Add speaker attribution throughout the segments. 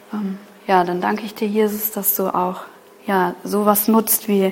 Speaker 1: Dann danke ich dir, Jesus, dass du auch sowas nutzt wie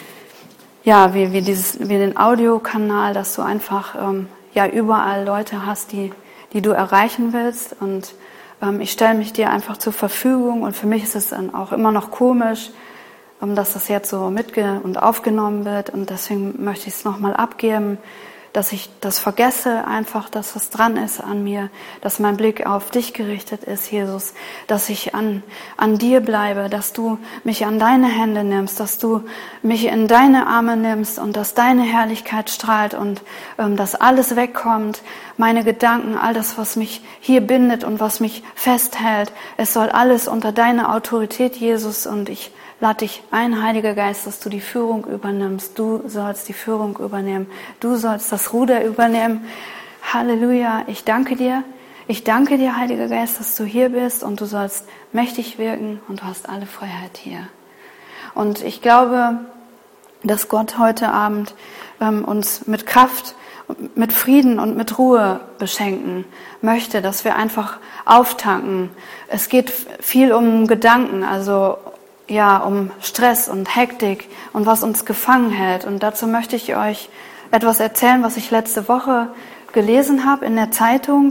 Speaker 1: den Audiokanal, dass du einfach überall Leute hast, die du erreichen willst. Und ich stelle mich dir einfach zur Verfügung. Und für mich ist es dann auch immer noch komisch, dass das jetzt so und aufgenommen wird. Und deswegen möchte ich es nochmal abgeben, dass ich das vergesse einfach, dass was dran ist an mir, dass mein Blick auf dich gerichtet ist, Jesus, dass ich an dir bleibe, dass du mich an deine Hände nimmst, dass du mich in deine Arme nimmst und dass deine Herrlichkeit strahlt und dass alles wegkommt, meine Gedanken, all das, was mich hier bindet und was mich festhält, es soll alles unter deine Autorität, Jesus, und ich lade dich ein, Heiliger Geist, dass du die Führung übernimmst. Du sollst die Führung übernehmen. Du sollst das Ruder übernehmen. Halleluja. Ich danke dir. Ich danke dir, Heiliger Geist, dass du hier bist und du sollst mächtig wirken und du hast alle Freiheit hier. Und ich glaube, dass Gott heute Abend uns mit Kraft, mit Frieden und mit Ruhe beschenken möchte, dass wir einfach auftanken. Es geht viel um Gedanken, also um Stress und Hektik und was uns gefangen hält. Und dazu möchte ich euch etwas erzählen, was ich letzte Woche gelesen habe in der Zeitung.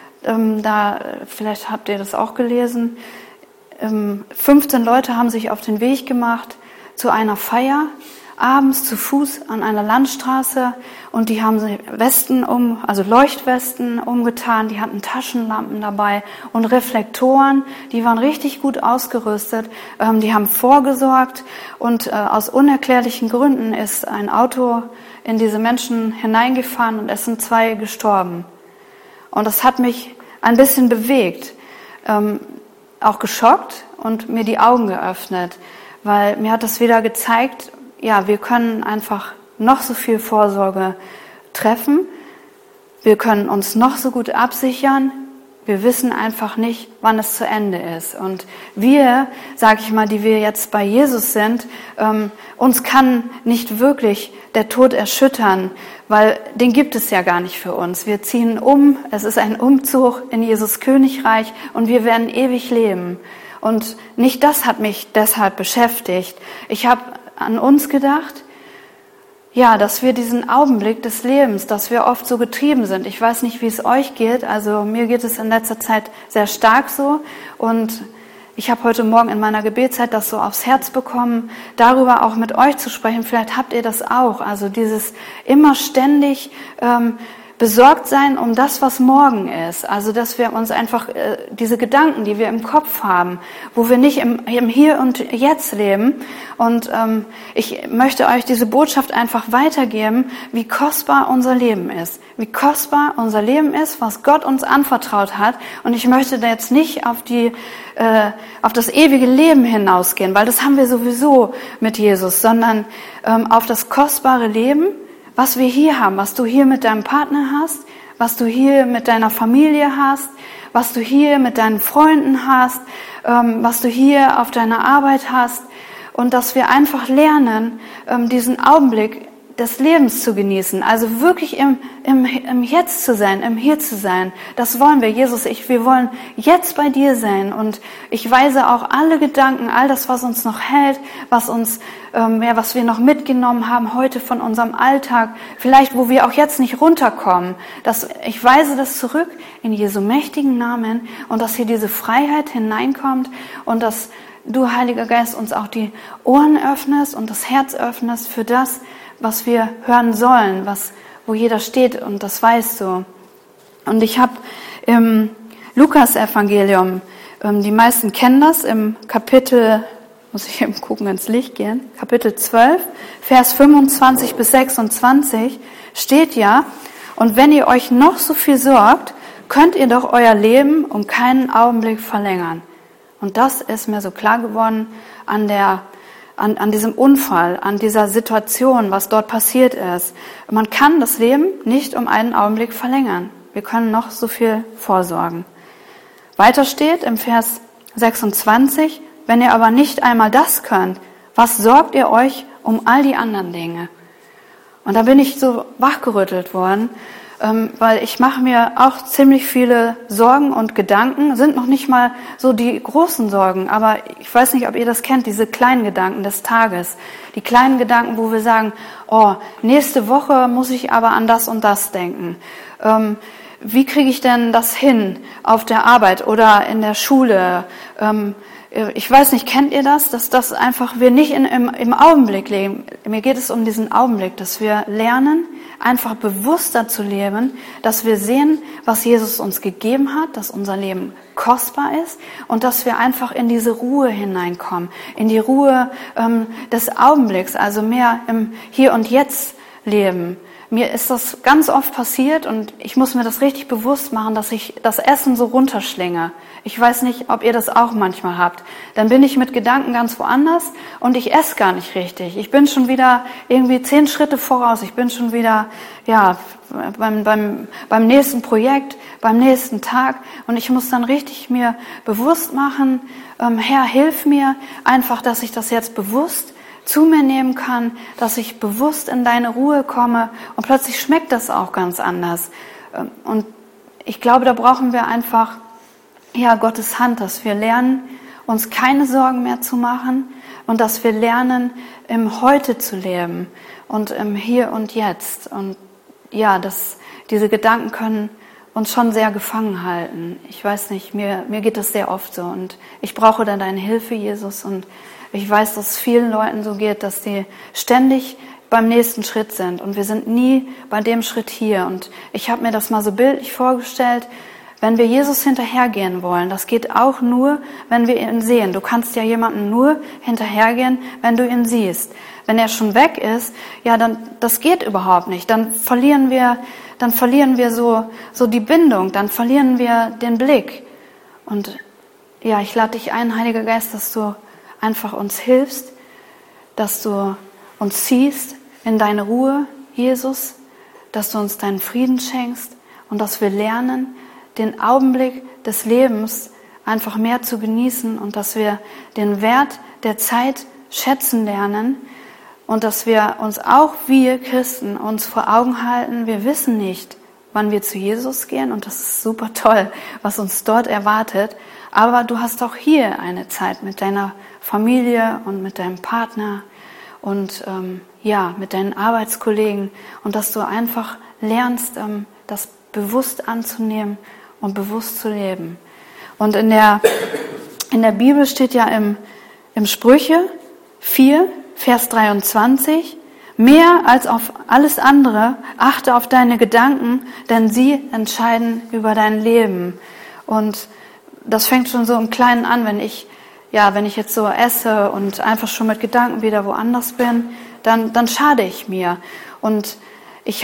Speaker 1: Vielleicht habt ihr das auch gelesen. 15 Leute haben sich auf den Weg gemacht zu einer Feier, abends zu Fuß an einer Landstraße, und die haben Leuchtwesten umgetan, die hatten Taschenlampen dabei und Reflektoren, die waren richtig gut ausgerüstet, die haben vorgesorgt, und aus unerklärlichen Gründen ist ein Auto in diese Menschen hineingefahren und es sind 2 gestorben. Und das hat mich ein bisschen bewegt, auch geschockt und mir die Augen geöffnet, weil mir hat das wieder gezeigt, wir können einfach noch so viel Vorsorge treffen. Wir können uns noch so gut absichern. Wir wissen einfach nicht, wann es zu Ende ist. Und wir, die wir jetzt bei Jesus sind, uns kann nicht wirklich der Tod erschüttern, weil den gibt es ja gar nicht für uns. Wir ziehen um, es ist ein Umzug in Jesus Königreich und wir werden ewig leben. Und nicht das hat mich deshalb beschäftigt. Ich habe an uns gedacht, dass wir diesen Augenblick des Lebens, dass wir oft so getrieben sind. Ich weiß nicht, wie es euch geht, also mir geht es in letzter Zeit sehr stark so, und ich habe heute Morgen in meiner Gebetszeit das so aufs Herz bekommen, darüber auch mit euch zu sprechen. Vielleicht habt ihr das auch, also dieses immer ständig besorgt sein um das, was morgen ist. Also, dass wir uns einfach diese Gedanken, die wir im Kopf haben, wo wir nicht im Hier und Jetzt leben. Und ich möchte euch diese Botschaft einfach weitergeben, wie kostbar unser Leben ist. Wie kostbar unser Leben ist, was Gott uns anvertraut hat. Und ich möchte da jetzt nicht auf das ewige Leben hinausgehen, weil das haben wir sowieso mit Jesus, sondern auf das kostbare Leben, was wir hier haben, was du hier mit deinem Partner hast, was du hier mit deiner Familie hast, was du hier mit deinen Freunden hast, was du hier auf deiner Arbeit hast, und dass wir einfach lernen, diesen Augenblick des Lebens zu genießen, also wirklich im Jetzt zu sein, im Hier zu sein. Das wollen wir, Jesus, wir wollen jetzt bei dir sein, und ich weise auch alle Gedanken, all das, was uns noch hält, was wir noch mitgenommen haben heute von unserem Alltag, vielleicht wo wir auch jetzt nicht runterkommen, ich weise das zurück in Jesu mächtigen Namen, und dass hier diese Freiheit hineinkommt und dass du, Heiliger Geist, uns auch die Ohren öffnest und das Herz öffnest für das, was wir hören sollen, wo jeder steht, und das weißt du. Und ich habe im Lukas-Evangelium, die meisten kennen das, im Kapitel, muss ich eben gucken, ins Licht gehen, Kapitel 12, Vers 25 bis 26 steht ja: Und wenn ihr euch noch so viel sorgt, könnt ihr doch euer Leben um keinen Augenblick verlängern. Und das ist mir so klar geworden an diesem Unfall, an dieser Situation, was dort passiert ist. Man kann das Leben nicht um einen Augenblick verlängern. Wir können noch so viel vorsorgen. Weiter steht im Vers 26, wenn ihr aber nicht einmal das könnt, was sorgt ihr euch um all die anderen Dinge? Und da bin ich so wachgerüttelt worden, weil ich mache mir auch ziemlich viele Sorgen und Gedanken, sind noch nicht mal so die großen Sorgen, aber ich weiß nicht, ob ihr das kennt, diese kleinen Gedanken des Tages, die kleinen Gedanken, wo wir sagen, oh, nächste Woche muss ich aber an das und das denken. Wie kriege ich denn das hin auf der Arbeit oder in der Schule? Ich weiß nicht, kennt ihr das? Dass das einfach wir nicht im Augenblick leben. Mir geht es um diesen Augenblick, dass wir lernen, einfach bewusster zu leben, dass wir sehen, was Jesus uns gegeben hat, dass unser Leben kostbar ist und dass wir einfach in diese Ruhe hineinkommen, in die Ruhe des Augenblicks, also mehr im Hier und Jetzt leben. Mir ist das ganz oft passiert und ich muss mir das richtig bewusst machen, dass ich das Essen so runterschlinge. Ich weiß nicht, ob ihr das auch manchmal habt. Dann bin ich mit Gedanken ganz woanders und ich esse gar nicht richtig. Ich bin schon wieder irgendwie 10 Schritte voraus. Ich bin schon wieder beim nächsten Projekt, beim nächsten Tag und ich muss dann richtig mir bewusst machen, Herr, hilf mir einfach, dass ich das jetzt bewusst zu mir nehmen kann, dass ich bewusst in deine Ruhe komme und plötzlich schmeckt das auch ganz anders. Und ich glaube, da brauchen wir einfach Gottes Hand, dass wir lernen, uns keine Sorgen mehr zu machen und dass wir lernen, im Heute zu leben und im Hier und Jetzt. Und diese Gedanken können uns schon sehr gefangen halten. Ich weiß nicht, mir geht das sehr oft so und ich brauche dann deine Hilfe, Jesus, und ich weiß, dass es vielen Leuten so geht, dass die ständig beim nächsten Schritt sind und wir sind nie bei dem Schritt hier. Und ich habe mir das mal so bildlich vorgestellt, wenn wir Jesus hinterhergehen wollen, das geht auch nur, wenn wir ihn sehen. Du kannst ja jemandem nur hinterhergehen, wenn du ihn siehst. Wenn er schon weg ist, dann das geht überhaupt nicht. Dann verlieren wir so die Bindung, dann verlieren wir den Blick. Und ich lade dich ein, Heiliger Geist, dass du einfach uns hilfst, dass du uns ziehst in deine Ruhe, Jesus, dass du uns deinen Frieden schenkst und dass wir lernen, den Augenblick des Lebens einfach mehr zu genießen und dass wir den Wert der Zeit schätzen lernen und dass wir uns auch, wir Christen, uns vor Augen halten, wir wissen nicht, wann wir zu Jesus gehen und das ist super toll, was uns dort erwartet, aber du hast auch hier eine Zeit mit deiner Familie und mit deinem Partner und mit deinen Arbeitskollegen und dass du einfach lernst, das bewusst anzunehmen und bewusst zu leben. Und in der Bibel steht ja im Sprüche 4, Vers 23, mehr als auf alles andere, achte auf deine Gedanken, denn sie entscheiden über dein Leben. Und das fängt schon so im Kleinen an, wenn ich jetzt so esse und einfach schon mit Gedanken wieder woanders bin, dann schade ich mir. Und ich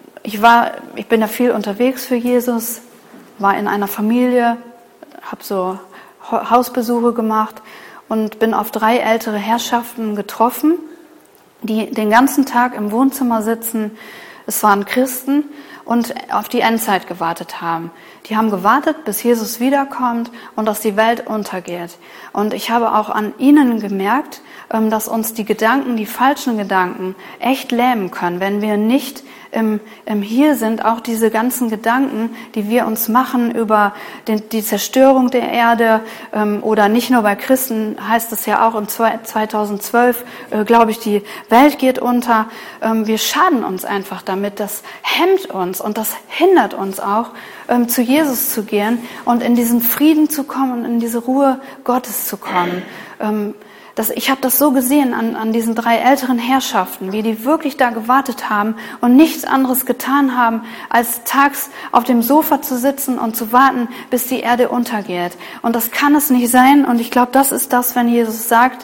Speaker 1: bin ja viel unterwegs für Jesus, war in einer Familie, habe so Hausbesuche gemacht und bin auf 3 ältere Herrschaften getroffen, die den ganzen Tag im Wohnzimmer sitzen. Es waren Christen und auf die Endzeit gewartet haben. Die haben gewartet, bis Jesus wiederkommt und dass die Welt untergeht. Und ich habe auch an ihnen gemerkt, dass uns die Gedanken, die falschen Gedanken, echt lähmen können, wenn wir nicht im Hier sind. Auch diese ganzen Gedanken, die wir uns machen über die Zerstörung der Erde oder nicht nur bei Christen, heißt es ja auch im 2012, glaube ich, die Welt geht unter. Wir schaden uns einfach damit. Das hemmt uns und das hindert uns auch, zu Jesus zu gehen und in diesen Frieden zu kommen und in diese Ruhe Gottes zu kommen. Ich habe das so gesehen an diesen 3 älteren Herrschaften, wie die wirklich da gewartet haben und nichts anderes getan haben, als tags auf dem Sofa zu sitzen und zu warten, bis die Erde untergeht. Und das kann es nicht sein. Und ich glaube, das ist das, wenn Jesus sagt,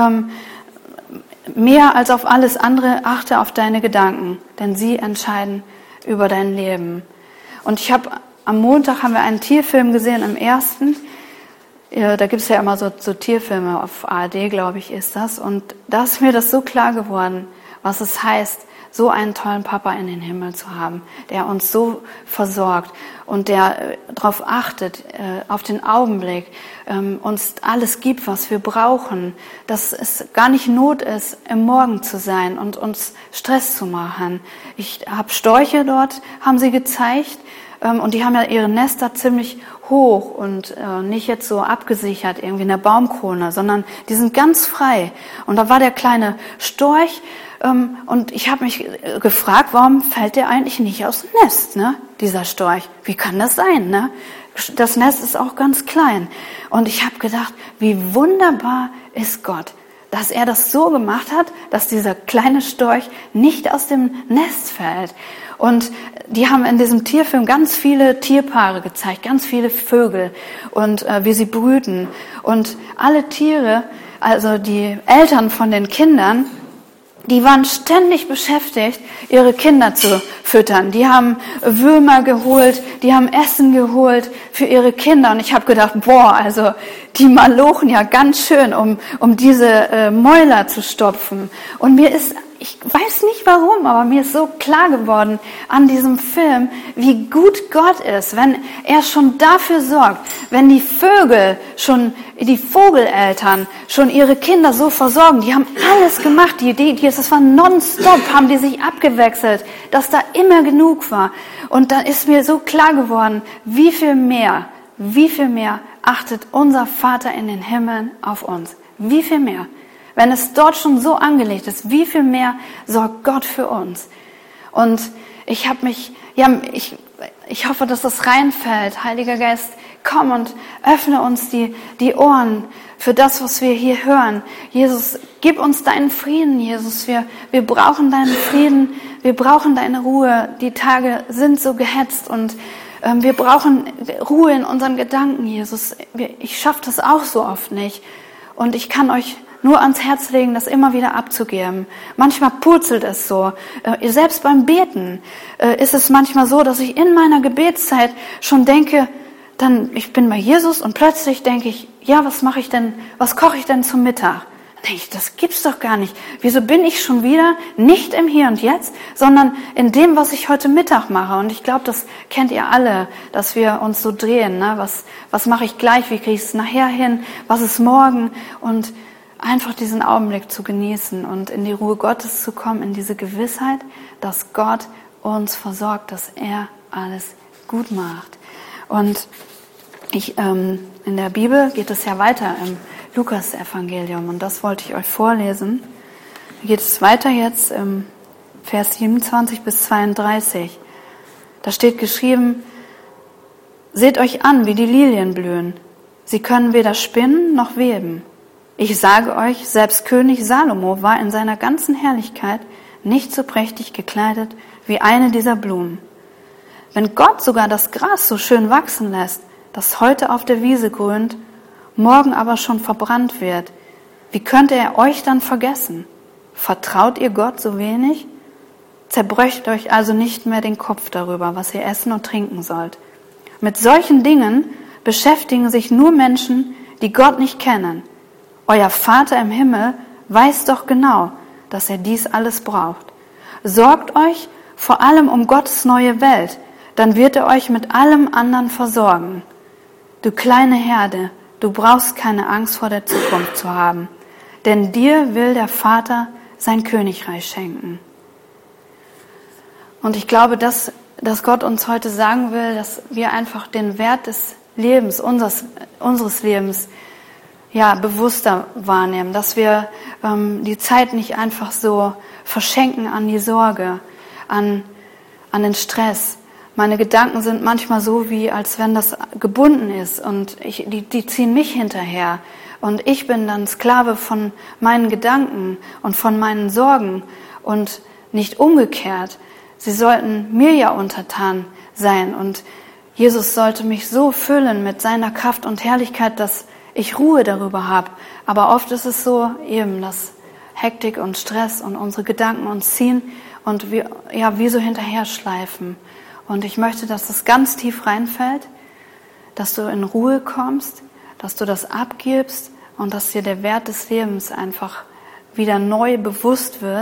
Speaker 1: mehr als auf alles andere achte auf deine Gedanken, denn sie entscheiden über dein Leben. Und am Montag haben wir einen Tierfilm gesehen, im ersten. Da gibt es ja immer so Tierfilme auf ARD, glaube ich, ist das. Und da ist mir das so klar geworden, was es heißt, so einen tollen Papa in den Himmel zu haben, der uns so versorgt und der darauf achtet, auf den Augenblick, uns alles gibt, was wir brauchen, dass es gar nicht Not ist, im Morgen zu sein und uns Stress zu machen. Ich habe Storche dort, haben sie gezeigt, und die haben ja ihre Nester ziemlich hoch und nicht jetzt so abgesichert irgendwie in der Baumkrone, sondern die sind ganz frei. Und da war der kleine Storch, und ich habe mich gefragt, warum fällt der eigentlich nicht aus dem Nest, ne? Dieser Storch? Wie kann das sein, ne? Das Nest ist auch ganz klein. Und ich habe gedacht, wie wunderbar ist Gott, dass er das so gemacht hat, dass dieser kleine Storch nicht aus dem Nest fällt. Und die haben in diesem Tierfilm ganz viele Tierpaare gezeigt, ganz viele Vögel und wie sie brüten. Und alle Tiere, also die Eltern von den Kindern, die waren ständig beschäftigt, ihre Kinder zu füttern. Die haben Würmer geholt, die haben Essen geholt für ihre Kinder. Und ich habe gedacht, boah, also die malochen ja ganz schön, um diese Mäuler zu stopfen. Und ich weiß nicht warum, aber mir ist so klar geworden an diesem Film, wie gut Gott ist, wenn er schon dafür sorgt, wenn die Vogeleltern schon ihre Kinder so versorgen, die haben alles gemacht, das war nonstop, haben die sich abgewechselt, dass da immer genug war. Und dann ist mir so klar geworden, wie viel mehr achtet unser Vater in den Himmeln auf uns. Wie viel mehr. Wenn es dort schon so angelegt ist, wie viel mehr sorgt Gott für uns? Und ich hoffe, dass das reinfällt. Heiliger Geist, komm und öffne uns die Ohren für das, was wir hier hören. Jesus, gib uns deinen Frieden, Jesus. Wir brauchen deinen Frieden, wir brauchen deine Ruhe. Die Tage sind so gehetzt und wir brauchen Ruhe in unseren Gedanken, Jesus. Ich schaffe das auch so oft nicht. Und ich kann euch nur ans Herz legen, das immer wieder abzugeben. Manchmal purzelt es so. Selbst beim Beten ist es manchmal so, dass ich in meiner Gebetszeit schon denke, ich bin bei Jesus und plötzlich denke ich, ja, was koche ich denn zum Mittag? Dann denke ich, das gibt's doch gar nicht. Wieso bin ich schon wieder nicht im Hier und Jetzt, sondern in dem, was ich heute Mittag mache? Und ich glaube, das kennt ihr alle, dass wir uns so drehen. Ne? Was mache ich gleich? Wie kriege ich es nachher hin? Was ist morgen? Und einfach diesen Augenblick zu genießen und in die Ruhe Gottes zu kommen, in diese Gewissheit, dass Gott uns versorgt, dass er alles gut macht. Und in der Bibel geht es ja weiter im Lukas-Evangelium und das wollte ich euch vorlesen. Da geht es weiter jetzt im Vers 27 bis 32. Da steht geschrieben, seht euch an, wie die Lilien blühen. Sie können weder spinnen noch weben. Ich sage euch, selbst König Salomo war in seiner ganzen Herrlichkeit nicht so prächtig gekleidet wie eine dieser Blumen. Wenn Gott sogar das Gras so schön wachsen lässt, das heute auf der Wiese grünt, morgen aber schon verbrannt wird, wie könnte er euch dann vergessen? Vertraut ihr Gott so wenig? Zerbröcht euch also nicht mehr den Kopf darüber, was ihr essen und trinken sollt. Mit solchen Dingen beschäftigen sich nur Menschen, die Gott nicht kennen. Euer Vater im Himmel weiß doch genau, dass er dies alles braucht. Sorgt euch vor allem um Gottes neue Welt, dann wird er euch mit allem anderen versorgen. Du kleine Herde, du brauchst keine Angst vor der Zukunft zu haben, denn dir will der Vater sein Königreich schenken. Und ich glaube, dass Gott uns heute sagen will, dass wir einfach den Wert des Lebens, unseres Lebens, bewusster wahrnehmen, dass wir die Zeit nicht einfach so verschenken an die Sorge, an den Stress. Meine Gedanken sind manchmal so, wie als wenn das gebunden ist und die ziehen mich hinterher und ich bin dann Sklave von meinen Gedanken und von meinen Sorgen und nicht umgekehrt. Sie sollten mir ja untertan sein und Jesus sollte mich so füllen mit seiner Kraft und Herrlichkeit, dass ich Ruhe darüber habe. Aber oft ist es so eben, dass Hektik und Stress und unsere Gedanken uns ziehen und wir wie so hinterher schleifen. Und ich möchte, dass das ganz tief reinfällt, dass du in Ruhe kommst, dass du das abgibst und dass dir der Wert des Lebens einfach wieder neu bewusst wird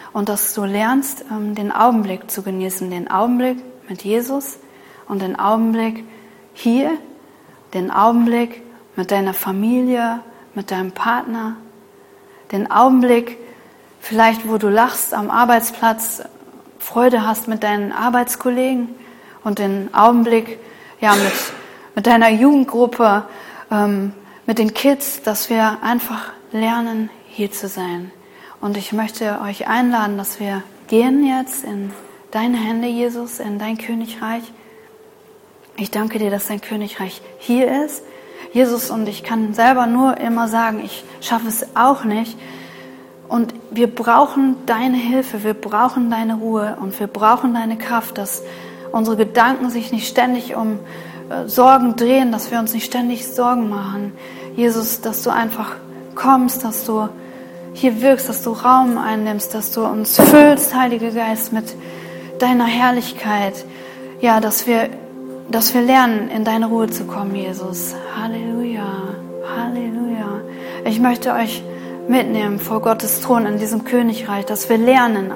Speaker 1: und dass du lernst, den Augenblick zu genießen, den Augenblick mit Jesus und den Augenblick hier, den Augenblick mit deiner Familie, mit deinem Partner, den Augenblick vielleicht, wo du lachst am Arbeitsplatz, Freude hast mit deinen Arbeitskollegen und den Augenblick mit deiner Jugendgruppe, mit den Kids, dass wir einfach lernen, hier zu sein. Und ich möchte euch einladen, dass wir gehen jetzt in deine Hände, Jesus, in dein Königreich. Ich danke dir, dass dein Königreich hier ist, Jesus, und ich kann selber nur immer sagen, ich schaffe es auch nicht. Und wir brauchen deine Hilfe, wir brauchen deine Ruhe und wir brauchen deine Kraft, dass unsere Gedanken sich nicht ständig um Sorgen drehen, dass wir uns nicht ständig Sorgen machen. Jesus, dass du einfach kommst, dass du hier wirkst, dass du Raum einnimmst, dass du uns füllst, Heiliger Geist, mit deiner Herrlichkeit. Ja, dass wir lernen, in deine Ruhe zu kommen, Jesus. Halleluja, Halleluja. Ich möchte euch mitnehmen vor Gottes Thron in diesem Königreich, dass wir lernen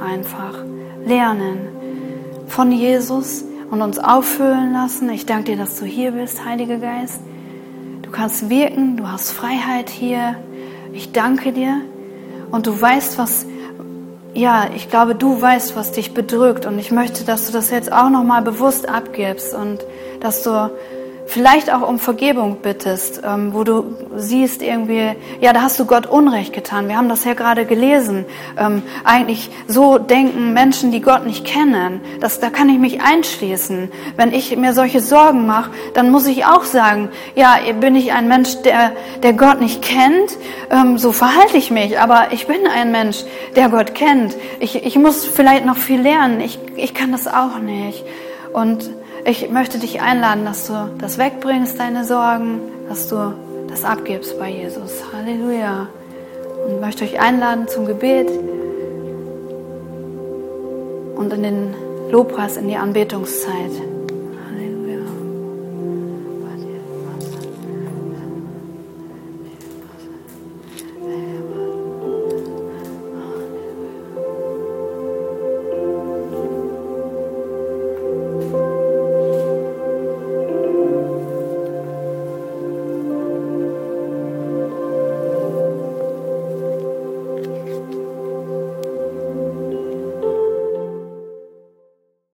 Speaker 1: von Jesus und uns auffüllen lassen. Ich danke dir, dass du hier bist, Heiliger Geist. Du kannst wirken, du hast Freiheit hier. Ich danke dir und du weißt, ich glaube, du weißt, was dich bedrückt, und ich möchte, dass du das jetzt auch nochmal bewusst abgibst und dass du vielleicht auch um Vergebung bittest, wo du siehst irgendwie, da hast du Gott Unrecht getan. Wir haben das ja gerade gelesen. Eigentlich so denken Menschen, die Gott nicht kennen. Da kann ich mich einschließen. Wenn ich mir solche Sorgen mache, dann muss ich auch sagen, bin ich ein Mensch, der Gott nicht kennt? So verhalte ich mich. Aber ich bin ein Mensch, der Gott kennt. Ich muss vielleicht noch viel lernen. Ich kann das auch nicht. Und ich möchte dich einladen, dass du das wegbringst, deine Sorgen, dass du das abgibst bei Jesus. Halleluja. Und möchte euch einladen zum Gebet und in den Lobpreis, in die Anbetungszeit.